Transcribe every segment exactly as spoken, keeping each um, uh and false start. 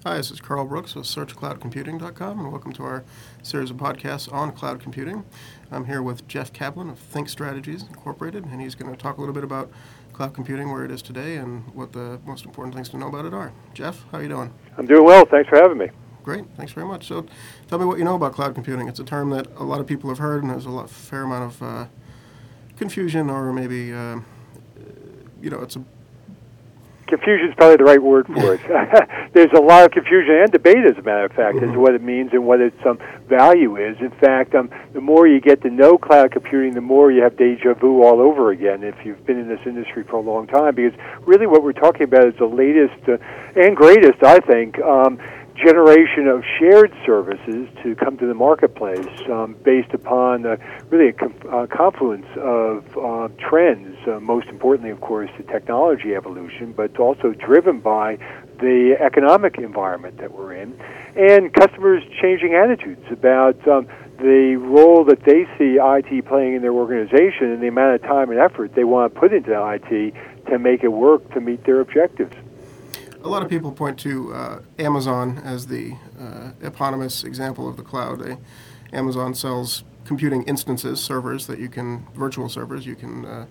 Hi, this is Carl Brooks with search cloud computing dot com, and welcome to our series of podcasts on cloud computing. I'm here with Jeff Kaplan of Think Strategies Incorporated, and he's going to talk a little bit about cloud computing, where it is today, and what the most important things to know about it are. Jeff, how are you doing? I'm doing well. Thanks for having me. Great. Thanks very much. So tell me what you know about cloud computing. It's a term that a lot of people have heard, and there's a lot, fair amount of uh, confusion, or maybe, uh, you know, it's a Confusion is probably the right word for it. There's a lot of confusion and debate, as a matter of fact, mm-hmm. as to what it means and what its um, value is. In fact, um, the more you get to know cloud computing, the more you have deja vu all over again if you've been in this industry for a long time, because really what we're talking about is the latest uh, and greatest, I think, um, generation of shared services to come to the marketplace um, based upon uh, really a com- uh, confluence of uh, trends, uh, most importantly, of course, the technology evolution, but also driven by the economic environment that we're in, and customers changing attitudes about um, the role that they see I T playing in their organization and the amount of time and effort they want to put into I T to make it work to meet their objectives. A lot of people point to uh, Amazon as the uh, eponymous example of the cloud. They, Amazon sells computing instances, servers that you can, virtual servers you can uh,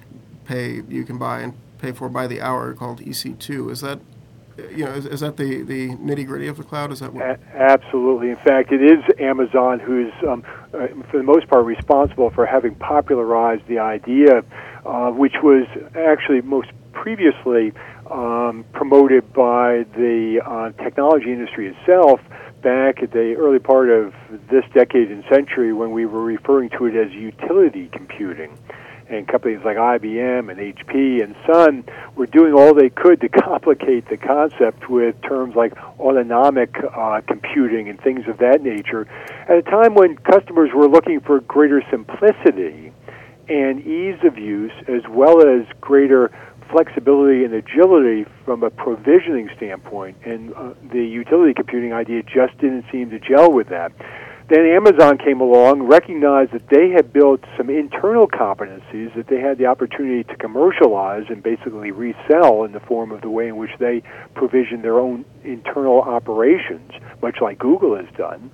pay, you can buy and pay for by the hour, called E C two. Is that, you know, is, is that the, the nitty gritty of the cloud? Is that what? A- absolutely. In fact, it is Amazon who's, um, uh, for the most part, responsible for having popularized the idea, uh, which was actually most previously Um, promoted by the uh, technology industry itself back at the early part of this decade and century, when we were referring to it as utility computing. And companies like I B M and H P and Sun were doing all they could to complicate the concept with terms like autonomic uh, computing and things of that nature, at a time when customers were looking for greater simplicity and ease of use, as well as greater flexibility and agility from a provisioning standpoint, and uh, the utility computing idea just didn't seem to gel with that. Then Amazon came along, recognized that they had built some internal competencies that they had the opportunity to commercialize and basically resell in the form of the way in which they provision their own internal operations, much like Google has done.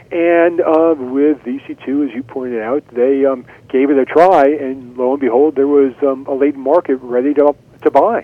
And uh, with E C two, as you pointed out, they um, gave it a try, and lo and behold, there was um, a latent market ready to to buy.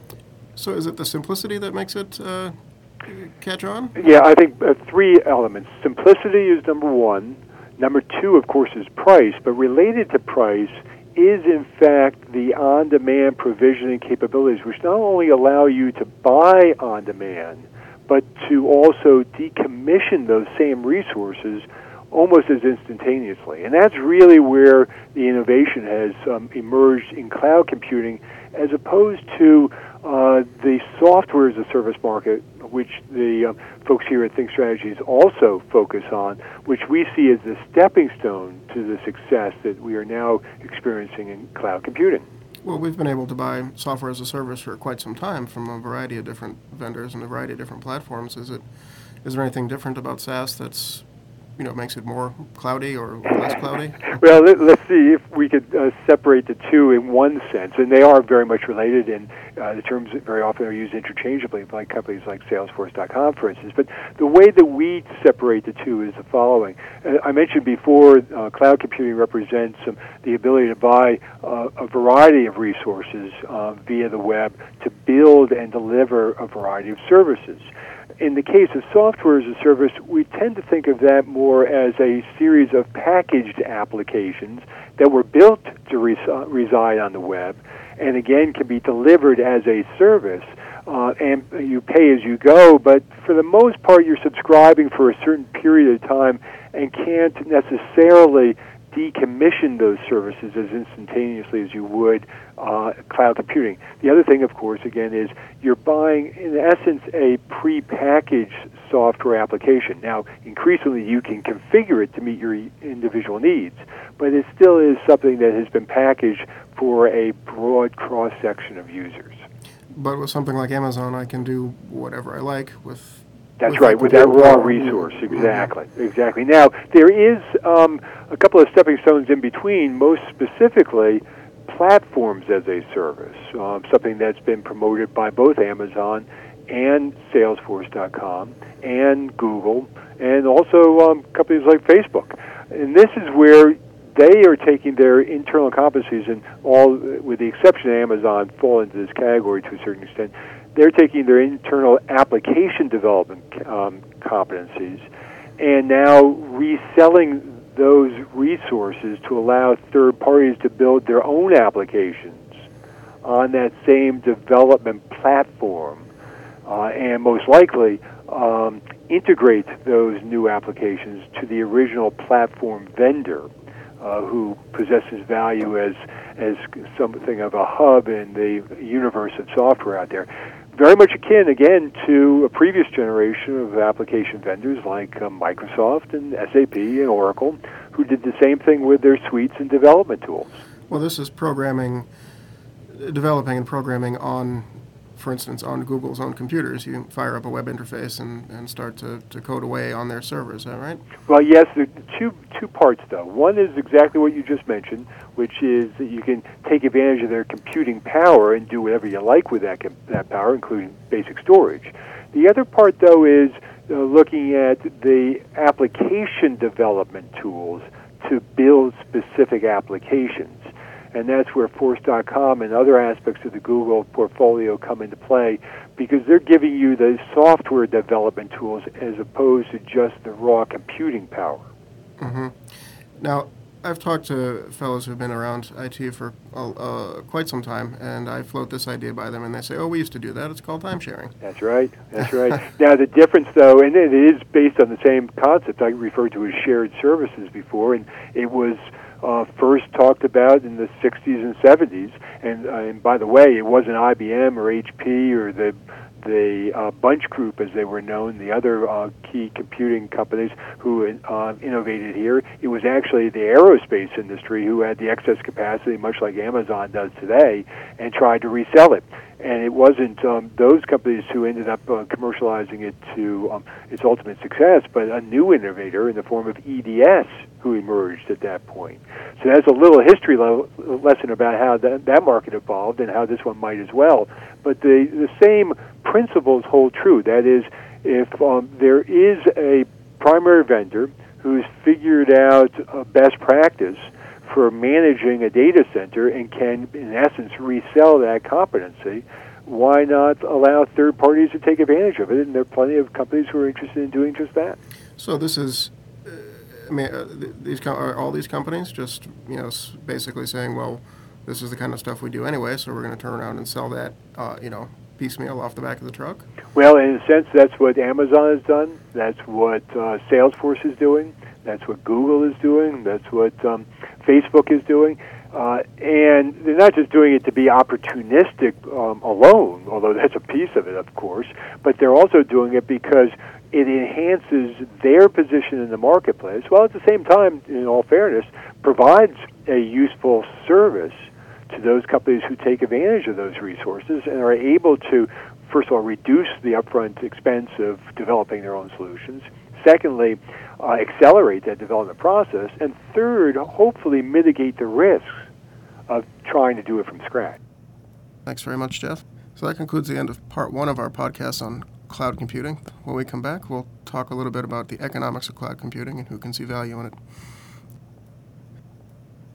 So is it the simplicity that makes it uh, catch on? Yeah, I think uh, three elements. Simplicity is number one. Number two, of course, is price, but related to price is, in fact, the on-demand provisioning capabilities, which not only allow you to buy on demand, but to also decommission those same resources almost as instantaneously. And that's really where the innovation has um, emerged in cloud computing, as opposed to uh, the software as a service market, which the uh, folks here at Think Strategies also focus on, which we see as the stepping stone to the success that we are now experiencing in cloud computing. Well, we've been able to buy software as a service for quite some time from a variety of different vendors and a variety of different platforms. Is it, is there anything different about SaaS that's, you know, makes it more cloudy or less cloudy? Well, let, let's see if we could uh, separate the two in one sense, and they are very much related, and uh, the terms very often are used interchangeably by companies like Salesforce dot com, for instance. But the way that we separate the two is the following. Uh, I mentioned before, uh, cloud computing represents um, the ability to buy uh, a variety of resources uh, via the web to build and deliver a variety of services. In the case of software as a service, we tend to think of that more as a series of packaged applications that were built to res- reside on the web, and again can be delivered as a service. Uh, and you pay as you go, but for the most part, you're subscribing for a certain period of time and can't necessarily decommission those services as instantaneously as you would uh, cloud computing. The other thing, of course, again, is you're buying, in essence, a pre-packaged software application. Now, increasingly, you can configure it to meet your individual needs, but it still is something that has been packaged for a broad cross-section of users. But with something like Amazon, I can do whatever I like with... That's with right, with that raw resource, exactly, exactly. Now, there is um, a couple of stepping stones in between, most specifically platforms as a service, um, something that's been promoted by both Amazon and Salesforce dot com and Google, and also um, companies like Facebook. And this is where they are taking their internal competencies, and all, with the exception of Amazon, fall into this category to a certain extent. They're taking their internal application development um, competencies and now reselling those resources to allow third parties to build their own applications on that same development platform, uh, and most likely um, integrate those new applications to the original platform vendor, uh, who possesses value as as something of a hub in the universe of software out there. Very much akin, again, to a previous generation of application vendors like uh, Microsoft and S A P and Oracle, who did the same thing with their suites and development tools. Well, this is programming, developing and programming on, for instance, on Google's own computers. You fire up a web interface and, and start to, to code away on their servers, is that right? Well, yes, there are two, two parts, though. One is exactly what you just mentioned, which is that you can take advantage of their computing power and do whatever you like with that, that power, including basic storage. The other part, though, is uh, looking at the application development tools to build specific applications. And that's where Force dot com and other aspects of the Google portfolio come into play, because they're giving you the software development tools as opposed to just the raw computing power. Mm-hmm. Now, I've talked to fellows who've been around I T for uh, quite some time, and I float this idea by them, and they say, oh, we used to do that. It's called time sharing. That's right. That's right. Now, the difference, though, and it is based on the same concept I referred to as shared services before, and it was uh, first talked about in the sixties and seventies. And, uh, and by the way, it wasn't I B M or H P or the the uh, Bunch Group, as they were known, the other uh, key computing companies who uh, innovated here. It was actually the aerospace industry who had the excess capacity, much like Amazon does today, and tried to resell it. And it wasn't um, those companies who ended up uh, commercializing it to um, its ultimate success, but a new innovator in the form of E D S who emerged at that point. So that's a little history le- lesson about how that, that market evolved and how this one might as well. But the, the same principles hold true. That is, if um, there is a primary vendor who's figured out a best practice for managing a data center and can, in essence, resell that competency, why not allow third parties to take advantage of it? And there are plenty of companies who are interested in doing just that. So this is, uh, I mean, uh, these com- are all these companies just, you know, s- basically saying, well, this is the kind of stuff we do anyway, so we're going to turn around and sell that, uh, you know, piecemeal off the back of the truck? Well, in a sense, that's what Amazon has done. That's what uh, Salesforce is doing. That's what Google is doing. That's what um, Facebook is doing. Uh, and they're not just doing it to be opportunistic um, alone, although that's a piece of it, of course, but they're also doing it because it enhances their position in the marketplace, while at the same time, in all fairness, provides a useful service to those companies who take advantage of those resources and are able to, first of all, reduce the upfront expense of developing their own solutions. Secondly, uh, accelerate that development process. And third, hopefully mitigate the risks of trying to do it from scratch. Thanks very much, Jeff. So that concludes the end of part one of our podcast on cloud computing. When we come back, we'll talk a little bit about the economics of cloud computing and who can see value in it.